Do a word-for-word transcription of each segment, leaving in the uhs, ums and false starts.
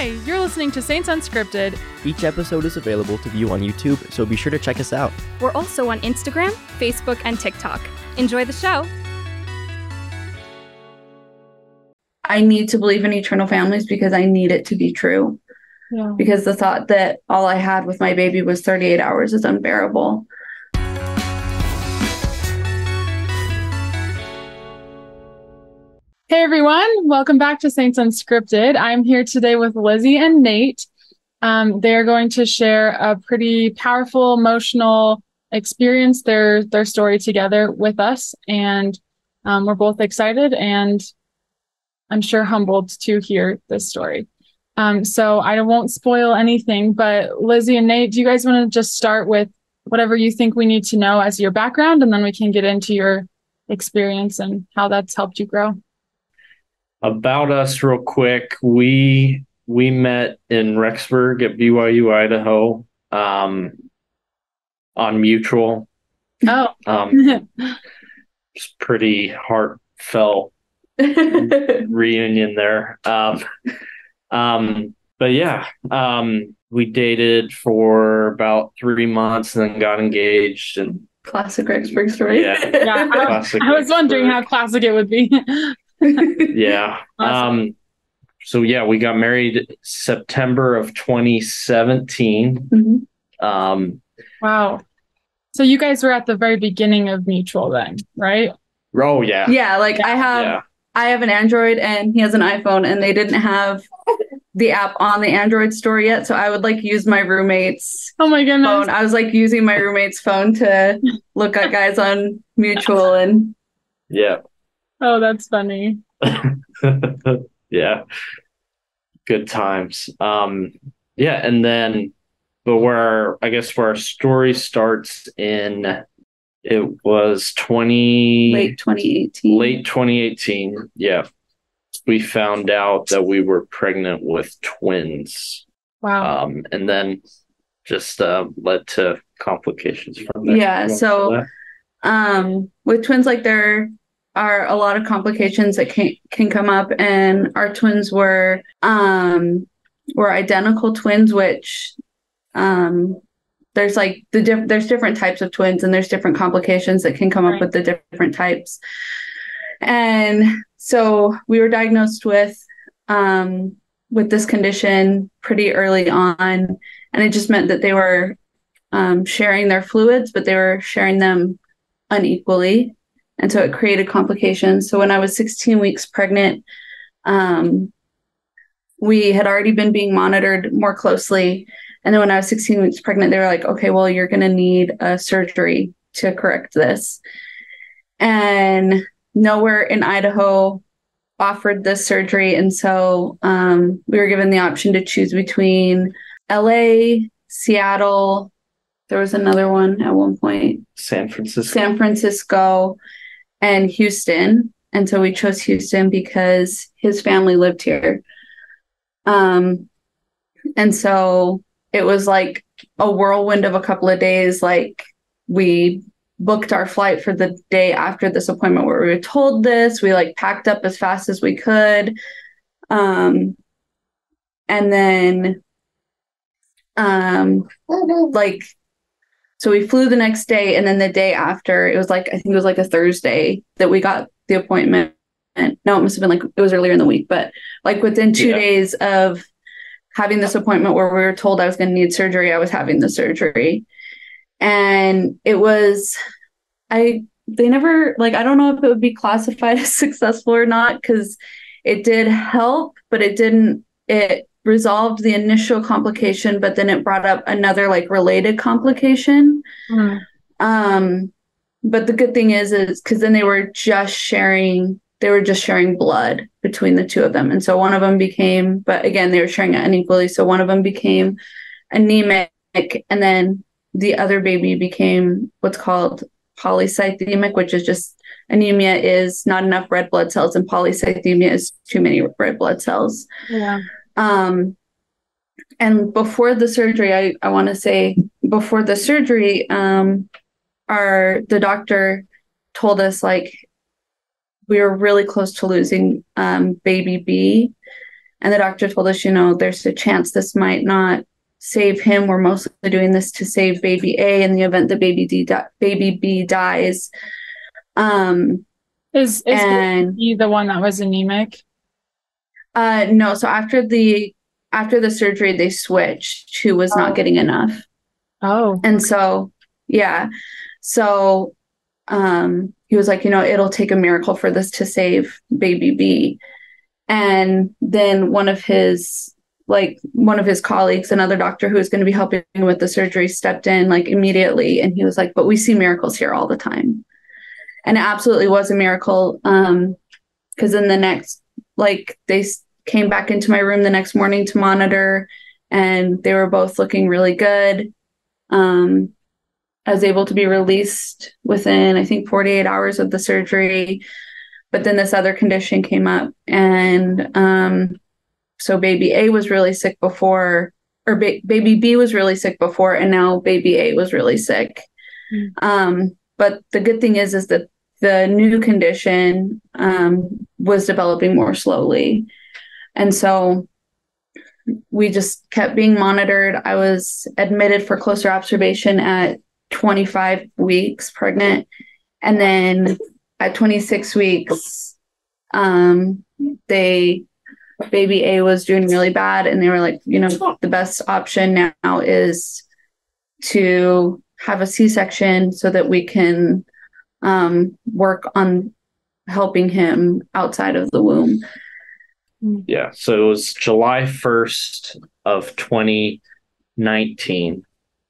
Hi, you're listening to Saints Unscripted. Each episode is available to view on YouTube, so be sure to check us out. We're also on Instagram, Facebook, and TikTok. Enjoy the show. I need to believe in eternal families because I need it to be true. Yeah. Because the thought that all I had with my baby was thirty-eight hours is unbearable. Hey everyone, welcome back to Saints Unscripted. I'm here today with Lizzie and Nate. Um, they're going to share a pretty powerful, emotional experience, their their story together with us, and um, we're both excited and I'm sure humbled to hear this story. Um, so I won't spoil anything, but Lizzie and Nate, do you guys want to just start with whatever you think we need to know as your background, and then we can get into your experience and how that's helped you grow? About us real quick, we we met in Rexburg at B Y U, Idaho, um, on Mutual. Oh. Um, it's pretty heartfelt reunion there. Um, um, but yeah, um, we dated for about three months and then got engaged. And classic Rexburg story. Yeah, yeah I, I was wondering how classic it would be. Yeah. Awesome. Um, so yeah, we got married September of twenty seventeen. Mm-hmm. Um, wow. So you guys were at the very beginning of Mutual then, right? Oh yeah. Yeah, like I have Yeah. I have an Android and he has an iPhone, and they didn't have the app on the Android store yet. So I would like use my roommate's Oh my goodness. phone. I was like using my roommate's phone to look at guys on Mutual and Yeah. Oh, that's funny. Yeah. Good times. Um, yeah. And then, but where I guess where our story starts in, it was twenty late twenty eighteen. Late twenty eighteen. Yeah. We found out that we were pregnant with twins. Wow. Um, and then just uh, led to complications from that. Yeah. So um, with twins, like there are a lot of complications that can can come up, and our twins were um were identical twins, which um there's like the diff- there's different types of twins, and there's different complications that can come up Right. with the different types. And so we were diagnosed with um with this condition pretty early on, and it just meant that they were um sharing their fluids, but they were sharing them unequally. And so it created complications. So when I was sixteen weeks pregnant, um, we had already been being monitored more closely. And then when I was sixteen weeks pregnant, they were like, okay, well, you're going to need a surgery to correct this. And nowhere in Idaho offered this surgery. And so um, we were given the option to choose between L A, Seattle. There was another one at one point. San Francisco. San Francisco and Houston. And so we chose Houston because his family lived here. Um, and so it was like a whirlwind of a couple of days. Like we booked our flight for the day after this appointment where we were told this. We like packed up as fast as we could. Um, and then um, like, So we flew the next day, and then the day after, it was like, I think it was like a Thursday that we got the appointment. And no, it must have been like, it was earlier in the week, but like within two Yeah. days of having this appointment where we were told I was going to need surgery, I was having the surgery. And it was, I, they never, like, I don't know if it would be classified as successful or not, because it did help, but it didn't, it resolved the initial complication, but then it brought up another like related complication. Mm. Um, but the good thing is, is because then they were just sharing, they were just sharing blood between the two of them. And so one of them became, but again, they were sharing it unequally. So one of them became anemic, and then the other baby became what's called polycythemic, which is just anemia is not enough red blood cells, and polycythemia is too many red blood cells. Yeah. Um, and before the surgery, I, I want to say before the surgery, um, our, the doctor told us like, we were really close to losing, um, baby B. And the doctor told us, you know, there's a chance this might not save him. We're mostly doing this to save baby A in the event that baby D di- baby B dies. Um, Is is and he the one that was anemic? uh, no, so after the after the surgery, they switched who was not Oh. getting enough. Oh, And so, yeah. So um, he was like, you know, it'll take a miracle for this to save baby B. And then one of his, like, one of his colleagues, another doctor who was going to be helping with the surgery, stepped in like immediately. And he was like, but we see miracles here all the time. And it absolutely was a miracle. Um, because in the next, like, they s- came back into my room the next morning to monitor, and they were both looking really good. Um, I was able to be released within, I think, forty-eight hours of the surgery. But then this other condition came up. And um, so baby A was really sick before, or ba- baby B was really sick before, and now baby A was really sick. Mm. Um, but the good thing is, is that the new condition um, was developing more slowly. And so we just kept being monitored. I was admitted for closer observation at twenty-five weeks pregnant. And then at twenty-six weeks, um, they, baby A was doing really bad. And they were like, you know, the best option now is to have a C-section so that we can um, work on helping him outside of the womb. Yeah. So it was July first of twenty nineteen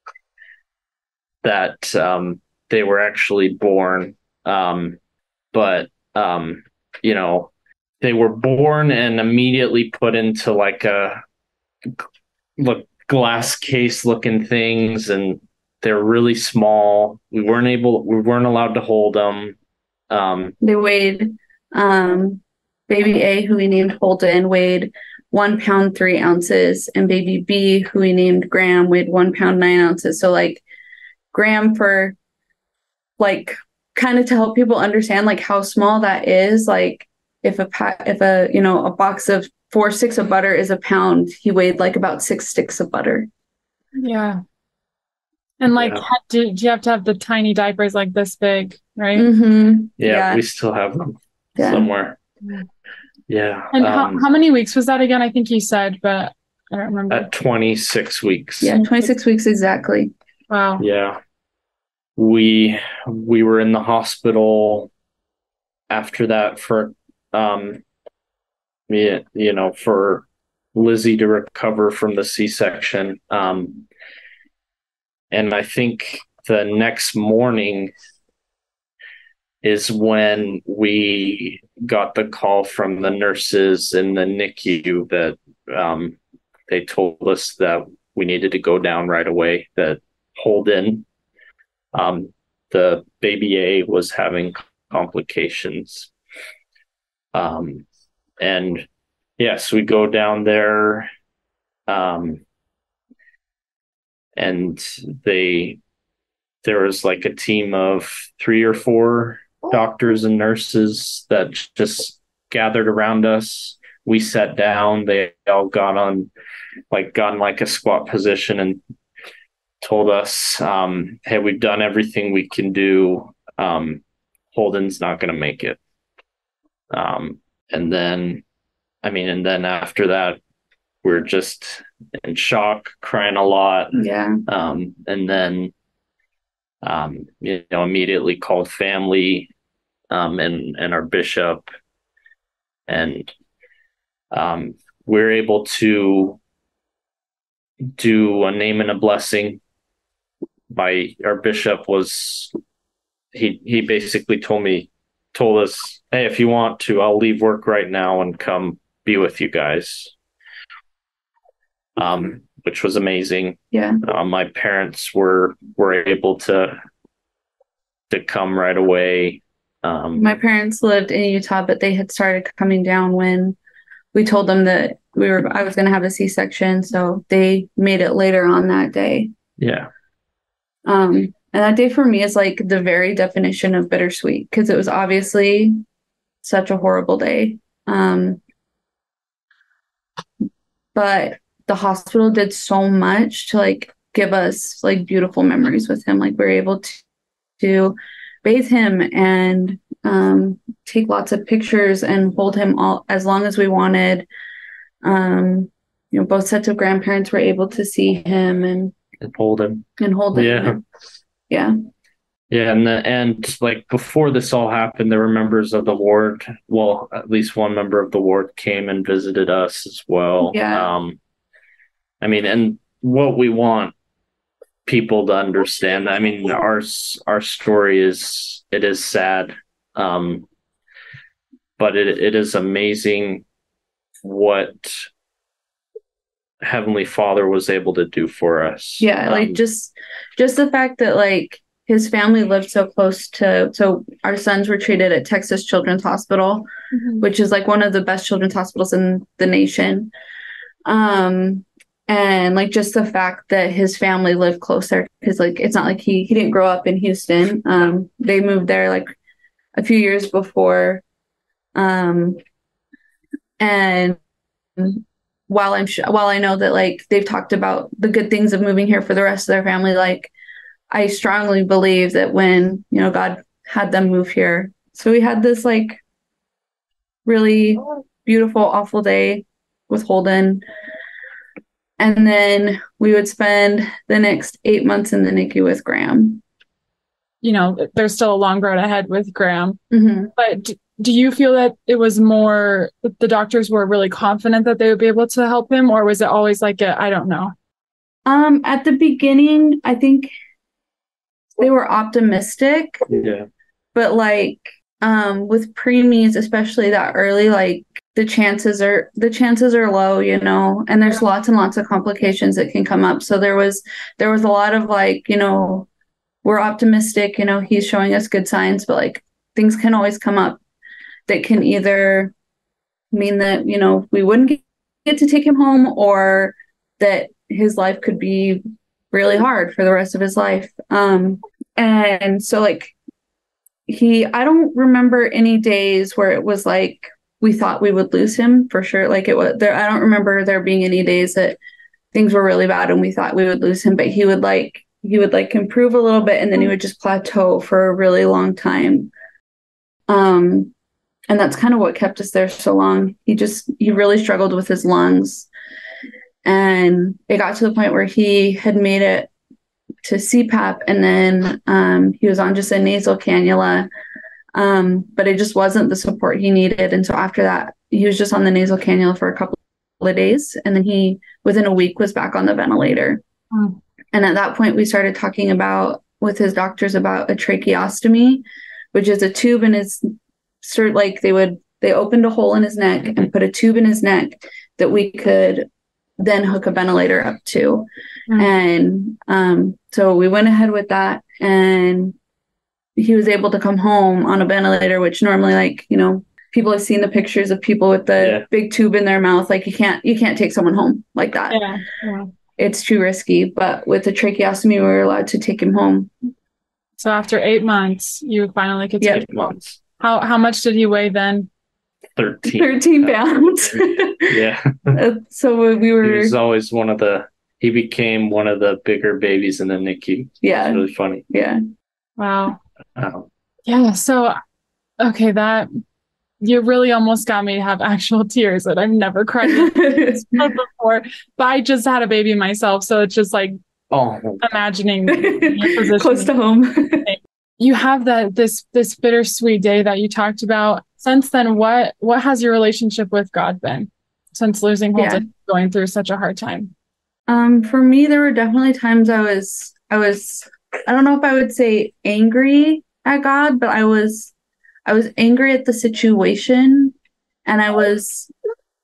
that um, they were actually born. Um, but, um, you know, they were born and immediately put into like a look glass case looking things, and they're really small. We weren't able, we weren't allowed to hold them. Um, They weighed, um, baby A, who we named Holden, weighed one pound, three ounces, and baby B, who we named Graham, weighed one pound, nine ounces. So like Graham, for like kind of to help people understand like how small that is. Like if a pa- if a, you know, a box of four sticks of butter is a pound, he weighed like about six sticks of butter. yeah. And like, Yeah. ha- do, do you have to have the tiny diapers like this big, right? Mm-hmm. yeah, Yeah. we still have them Yeah. somewhere. Yeah. Yeah. And how, um, how many weeks was that again? I think you said, but I don't remember. at twenty-six weeks. Yeah. twenty-six weeks exactly. Wow. Yeah. We we were in the hospital after that for um yeah, you know, for Lizzie to recover from the C-section. Um and I think the next morning is when we got the call from the nurses in the N I C U that um they told us that we needed to go down right away, that Holden, um, the baby A, was having complications. Um, and yes, we go down there, um, and they, there was like a team of three or four doctors and nurses that just gathered around us. We sat down, they all got on, like, got in like a squat position and told us, um, hey, we've done everything we can do. Um, Holden's not going to make it. Um, and then, I mean, and then after that, we're just in shock, crying a lot. Yeah. Um, and then, um, you know, immediately called family, um, and, and our bishop, and, um, we're able to do a name and a blessing. By our bishop was, he, he basically told me, told us, hey, if you want to, I'll leave work right now and come be with you guys. Um, which was amazing. Yeah. Uh, my parents were were able to to come right away. Um, My parents lived in Utah, but they had started coming down when we told them that we were I was going to have a C-section, so they made it later on that day. yeah, Um, and that day for me is like the very definition of bittersweet, because it was obviously such a horrible day. Um, but the hospital did so much to like give us like beautiful memories with him. Like we were able to, to bathe him and um, take lots of pictures and hold him all as long as we wanted. Um, you know, both sets of grandparents were able to see him and, and hold him and hold him. Yeah. And, yeah. Yeah. And, the, and like before this all happened, there were members of the ward. Well, at least one member of the ward came and visited us as well. Yeah. Um, I mean, and what we want people to understand, I mean, our, our story is, it is sad. Um, but it, it is amazing what Heavenly Father was able to do for us. Yeah, um, like just just the fact that like his family lived so close to, so our sons were treated at Texas Children's Hospital, mm-hmm. which is like one of the best children's hospitals in the nation. Um, and like just the fact that his family lived closer, because like it's not like he he didn't grow up in Houston. Um, they moved there like a few years before. Um, and while I'm sure, while I know that like they've talked about the good things of moving here for the rest of their family, like I strongly believe that when, you know, God had them move here. So we had this like really beautiful, awful day with Holden. And then we would spend the next eight months in the N I C U with Graham. You know, there's still a long road ahead with Graham. Mm-hmm. But d- do you feel that it was more, the doctors were really confident that they would be able to help him? Or was it always like a, I don't know? Um, at the beginning, I think they were optimistic. Yeah. But like um, with preemies, especially that early, like the chances are the chances are low, you know, and there's lots and lots of complications that can come up. So there was there was a lot of like, you know, we're optimistic, you know, he's showing us good signs, but like things can always come up that can either mean that, you know, we wouldn't get to take him home, or that his life could be really hard for the rest of his life. Um, and so like he, I don't remember any days where it was like we thought we would lose him for sure. Like it was there. I don't remember there being any days that things were really bad and we thought we would lose him, but he would like, he would like improve a little bit and then he would just plateau for a really long time. Um, and that's kind of what kept us there so long. He just, he really struggled with his lungs, and it got to the point where he had made it to C PAP, and then um, he was on just a nasal cannula, um, but it just wasn't the support he needed. And so after that, he was just on the nasal cannula for a couple of days, and then he, within a week, was back on the ventilator. Mm. And at that point, we started talking about, with his doctors, about a tracheostomy, which is a tube in his, sort like they would, they opened a hole in his neck and put a tube in his neck that we could then hook a ventilator up to. Mm. And um, so we went ahead with that, and he was able to come home on a ventilator, which normally, like, you know, people have seen the pictures of people with the yeah. big tube in their mouth. Like you can't, you can't take someone home like that. Yeah. Yeah. It's too risky. But with the tracheostomy, we were allowed to take him home. So after eight months, you finally could take yep. him home. How how much did he weigh then? Thirteen. Thirteen pounds. Yeah. So we were. He was always one of the. He became one of the bigger babies in the N I C U. Yeah. It's really funny. Yeah. Wow. Um, yeah. So, okay, that you really almost got me to have actual tears that I've never cried before. But I just had a baby myself, so it's just like oh, imagining your position. Close to home. You have that this this bittersweet day that you talked about. Since then, what what has your relationship with God been since losing Holden, yeah. going through such a hard time? Um, for me, there were definitely times I was I was I don't know if I would say angry at God, but I was I was angry at the situation, and I was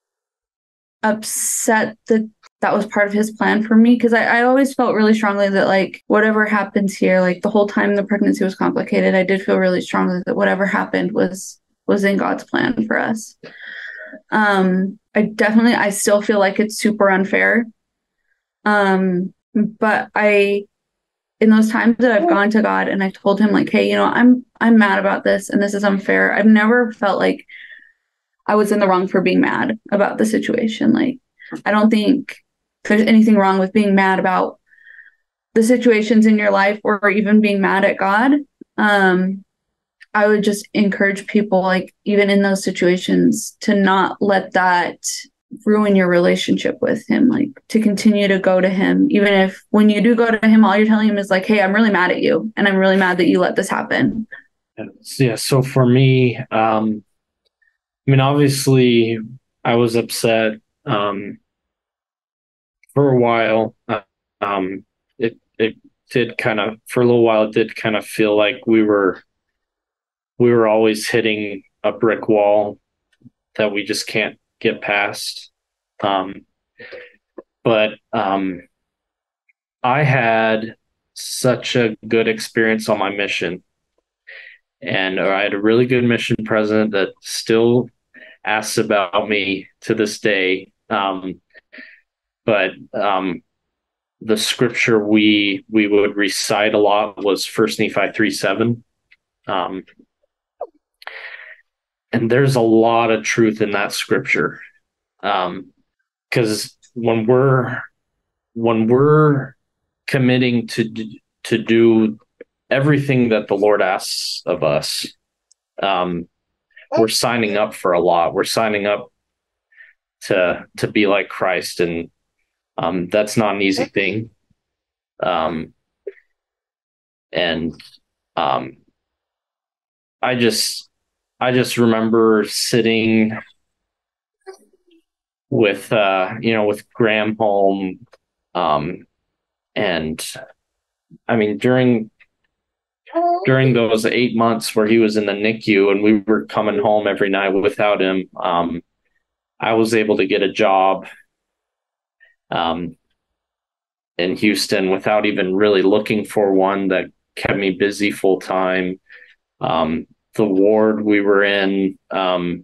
upset that that was part of his plan for me, because I, I always felt really strongly that like whatever happens here, like the whole time the pregnancy was complicated, I did feel really strongly that whatever happened was was in God's plan for us. Um, I definitely I still feel like it's super unfair. Um, but I in those times that I've gone to God and I told him like, hey, you know, I'm I'm mad about this and this is unfair. I've never felt like I was in the wrong for being mad about the situation. Like I don't think there's anything wrong with being mad about the situations in your life or even being mad at God. Um, I would just encourage people, like, even in those situations, to not let that ruin your relationship with him, like to continue to go to him, even if when you do go to him, all you're telling him is like, hey, I'm really mad at you. And I'm really mad that you let this happen. Yeah. So for me, um, I mean, obviously I was upset, um, for a while. Uh, um, it, it did kind of, for a little while, it did kind of feel like we were, we were always hitting a brick wall that we just can't get past. Um, but, um, I had such a good experience on my mission, and I had a really good mission president that still asks about me to this day. Um, but, um, the scripture we, we would recite a lot was First Nephi three seven. Um, and there's a lot of truth in that scripture. Um, cause when we're, when we're committing to, to do everything that the Lord asks of us, um, we're signing up for a lot. We're signing up to, to be like Christ. And, um, that's not an easy thing. Um, and, um, I just, I just remember sitting with, uh, you know, with Graham home. Um, and I mean, during, during those eight months where he was in the N I C U and we were coming home every night without him, um, I was able to get a job, um, in Houston without even really looking for one, that kept me busy full time. Um, the ward we were in, um,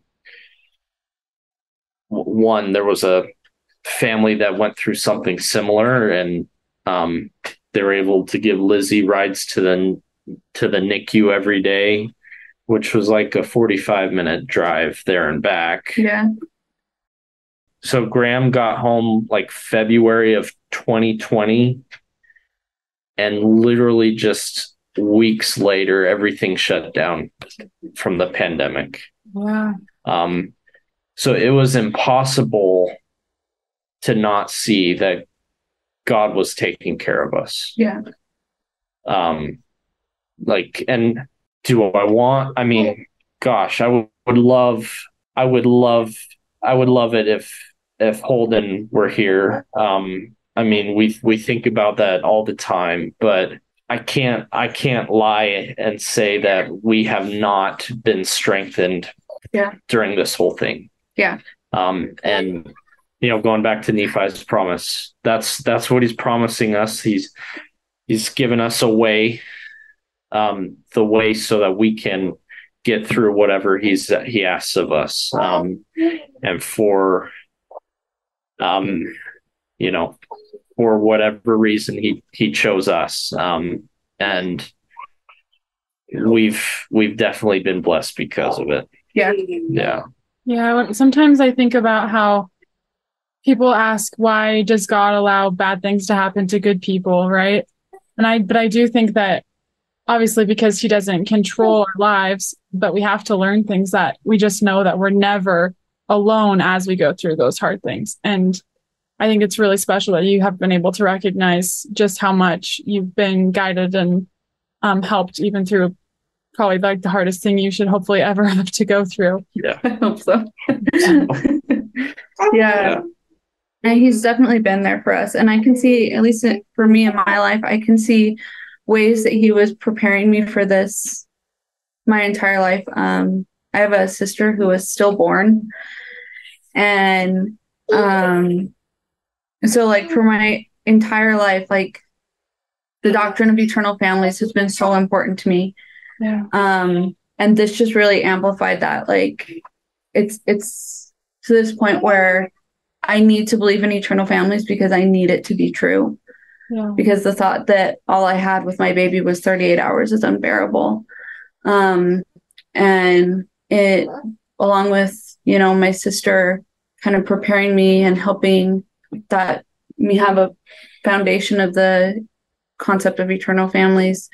one, there was a family that went through something similar, and um, they were able to give Lizzie rides to the to the N I C U every day, which was like a forty-five minute drive there and back. Yeah. So Graham got home like February of twenty twenty, and literally just weeks later, everything shut down from the pandemic. Wow. Um, so it was impossible to not see that God was taking care of us. Yeah. Um, like, and do I want, I mean, gosh, I w- would love, I would love, I would love it if, if Holden were here. Um, I mean, we, we think about that all the time, but I can't, I can't lie and say that we have not been strengthened Yeah. during this whole thing. Yeah. Um, and, you know, going back to Nephi's promise, that's, that's what he's promising us. He's, he's given us a way, um, the way so that we can get through whatever he's, he asks of us. Um, and for, um, you know, for whatever reason he, he chose us. Um, and we've, we've definitely been blessed because of it. Yeah. Yeah. Yeah. Sometimes I think about how people ask, why does God allow bad things to happen to good people, right? And I, but I do think that obviously because he doesn't control our lives, but we have to learn things that we just know that we're never alone as we go through those hard things. And I think it's really special that you have been able to recognize just how much you've been guided and um, helped even through probably like the hardest thing you should hopefully ever have to go through. Yeah. I hope so. yeah. yeah. And he's definitely been there for us. And I can see, at least for me in my life, I can see ways that he was preparing me for this my entire life. Um, I have a sister who was stillborn. And um, so like for my entire life, like the doctrine of eternal families has been so important to me. Yeah. Um, and this just really amplified that. Like it's, it's to this point where I need to believe in eternal families because I need it to be true. Yeah. Because the thought that all I had with my baby was thirty-eight hours is unbearable. Um, and it, along with, you know, my sister kind of preparing me and helping that me have a foundation of the concept of eternal families.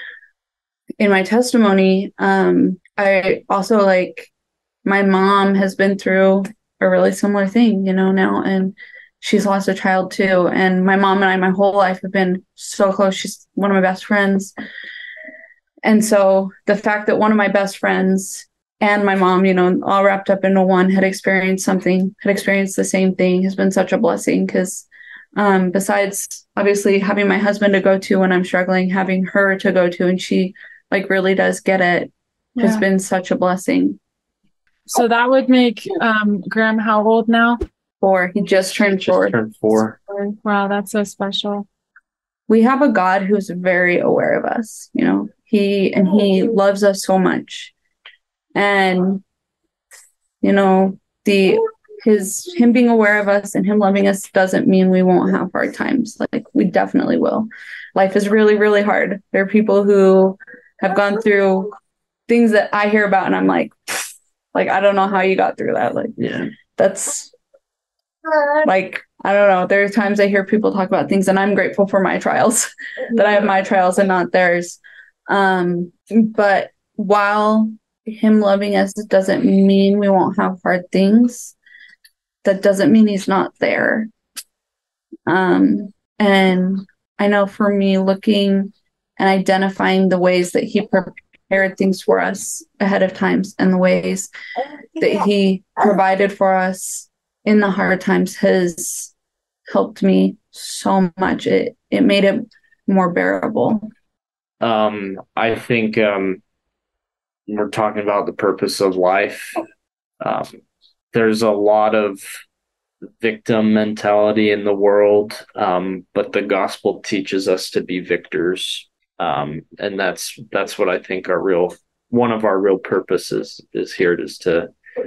In my testimony, um, I also like my mom has been through a really similar thing, you know, now, and she's lost a child too. And my mom and I, my whole life have been so close. She's one of my best friends. And so the fact that one of my best friends and my mom, you know, all wrapped up into one, had experienced something, had experienced the same thing, has been such a blessing. Because um, besides obviously having my husband to go to when I'm struggling, having her to go to, and she like really does get it, yeah. has been such a blessing. So that would make um, Graham how old now? Four. He just turned Just four. turned four. Wow, that's so special. We have a God who's very aware of us, you know, he and he loves us so much. And, you know, the his him being aware of us and him loving us doesn't mean we won't have hard times. Like, we definitely will. Life is really, really hard. There are people who have gone through things that I hear about and I'm like, like, I don't know how you got through that. Like, yeah, that's like, I don't know. There are times I hear people talk about things and I'm grateful for my trials, that I have my trials and not theirs. Um, but while him loving us doesn't mean we won't have hard things, that doesn't mean he's not there. Um, and I know for me, looking and identifying the ways that he prepared things for us ahead of times and the ways that he provided for us in the hard times has helped me so much. It it made it more bearable. Um, I think um, we're talking about the purpose of life. Um, there's a lot of victim mentality in the world, um, but the gospel teaches us to be victors. Um, and that's that's what I think our real one of our real purposes is here, is to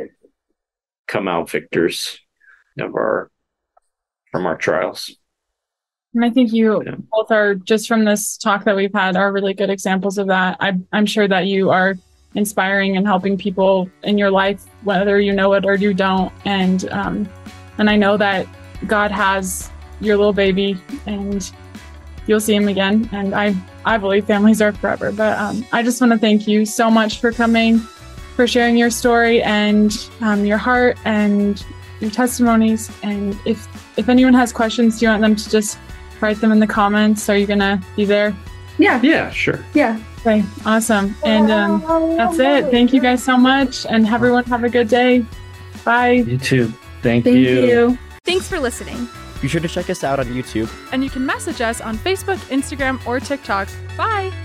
come out victors of our from our trials. And I think you Yeah. both are, just from this talk that we've had, are really good examples of that. I, I'm sure that you are inspiring and helping people in your life, whether you know it or you don't. And um, and I know that God has your little baby, and you'll see him again. And I I believe families are forever. But um, I just want to thank you so much for coming, for sharing your story and um, your heart and your testimonies. And if if anyone has questions, do you want them to just write them in the comments? Are you gonna be there? Yeah. Yeah, sure. Yeah. Okay, awesome. And um, that's it. Thank you guys so much, and everyone have a good day. Bye. You too. Thank, Thank you. you. Thanks for listening. Be sure to check us out on YouTube. And you can message us on Facebook, Instagram, or TikTok. Bye.